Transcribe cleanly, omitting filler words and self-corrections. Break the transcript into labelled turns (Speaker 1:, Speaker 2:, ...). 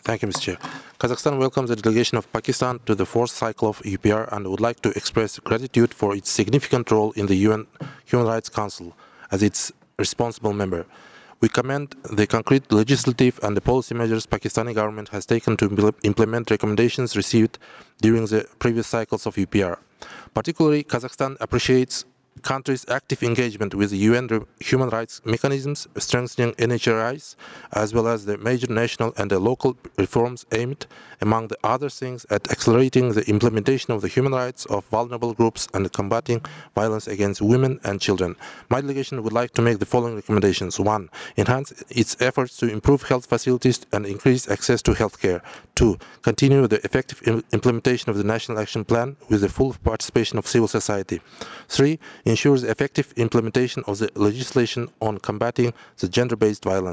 Speaker 1: Thank you, Mr. Chair. Kazakhstan welcomes the delegation of Pakistan to the fourth cycle of UPR and would like to express gratitude for its significant role in the UN Human Rights Council as its responsible member. We commend the concrete legislative and the policy measures Pakistani government has taken to implement recommendations received during the previous cycles of UPR. Particularly, Kazakhstan appreciates country's active engagement with the UN human rights mechanisms, strengthening NHRIs, as well as the major national and the local reforms aimed, among the other things, at accelerating the implementation of the human rights of vulnerable groups and combating violence against women and children. My delegation would like to make the following recommendations. 1. Enhance its efforts to improve health facilities and increase access to health care. 2. Continue the effective implementation of the National Action Plan with the full participation of civil society. 3. Ensures the effective implementation of the legislation on combating the gender-based violence.